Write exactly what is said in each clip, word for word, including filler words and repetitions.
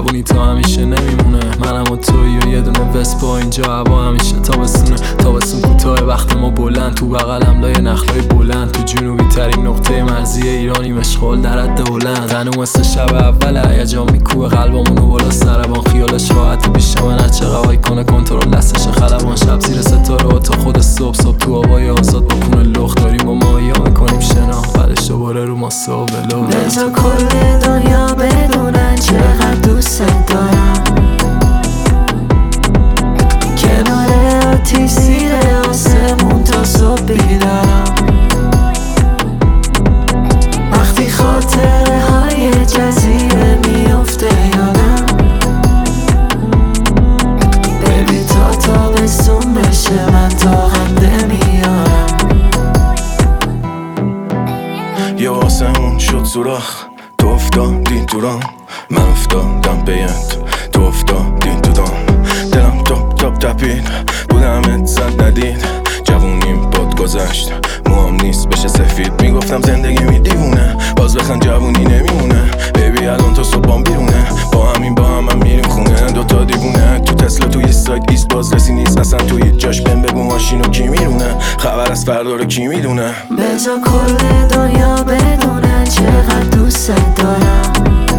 مهربونی تا همیشه نمیمونه. منم و توی و یه دونه وسپا اینجا هوا همیشه تابستونه. تابستون کوتاه وقت ما بلند، تو بغلم لای نخلای بلند، تو جنوبی ترین نقطه مرزی ایرانی مشغول در حد هلند. تنو مثل شب اول هیجان میکوه قلبمونو بالا سربان، خیالش راحت پیش من هر چقدر وای کنه کنترل دستش خلبان. شب زیر ستاره تا خود صبح، صبح تو هوای آزاد با پونه لخت داریم با ماهیا میکنیم شنا، بعدش دوباره رو ما صبح بلو. بذار کل دنیا بدونن چقدر دوست دارم، کنار آتیش زیر آسمون تا صبح بیدارم. وقتی خاطره های جزیره میفته یادم، بیبی تا تابستون بشه من طاقت نمیارم. یه آسمون شد سوراخ، تو افتادی تو رام، من افتادم پیت، تو افتادی تو دام. دلم تاپ تاپ تپید، بودم زد ندید، جوونیم باد گذشت، موام نیست بشه سفید. میگفتم زندگی می دیوونه، باز بخن جوونی نمیمونه. بیبی الان تو صبحام بیرونه، با همین با هم, هم میریم خونه. دوتا دیوونه تو تسلا توی سایت ایست، باز رسی نیست اصلا توی جاش. بهم بگو ماشینو کی میرونه، خبر از فردا رو کی میدونه. بذار کل دنیا بدونن چقدر دوست دارم،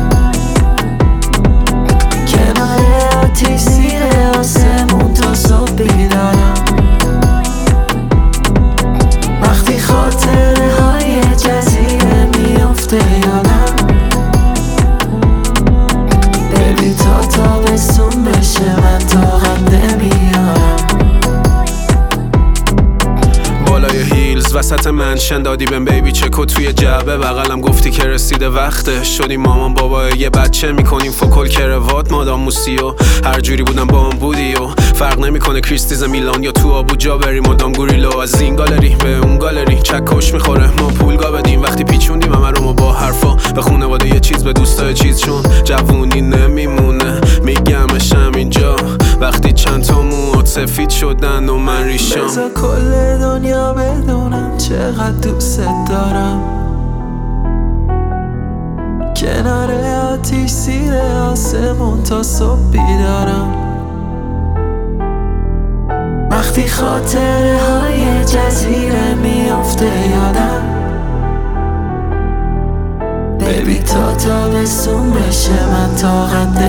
کنار آتیش زیر آسمون تا صبح بیدارم. وقتی خاطره های جزیره میفته یادم، بیبی تا تابستون بشه من طاقت نمیارم. بالای هیلز وسط منشن دادی بهم بیبی چکو توی جعبه بغلم، گفتی که رسیده وقته. شدی مامان بابا یه بچه، میکنیم فوکل کروات مادام موسی و هر جوری بودم با هم بودی و فرق نمیکنه کریستیز میلان یا تو آبوجا بریم مادام گوریلو. از این گالری به اون گالری چکش میخوره ما پولگا بدیم. وقتی پیچوندیم همه رو ما با حرفا، به خونواده یه چیز به دوستای چیز، چون جوونی نمیمونه میگمشم اینجا وقتی چند تا موات سفید شدن و من ریشام. بذار کل دنیا بدونم چقدر دوست دارم، کنار آتیش زیر آسمون تا صبح بیدارم. وقتی خاطره های جزیره میفته یادم، بیبی تا تابستون بشه من طاقت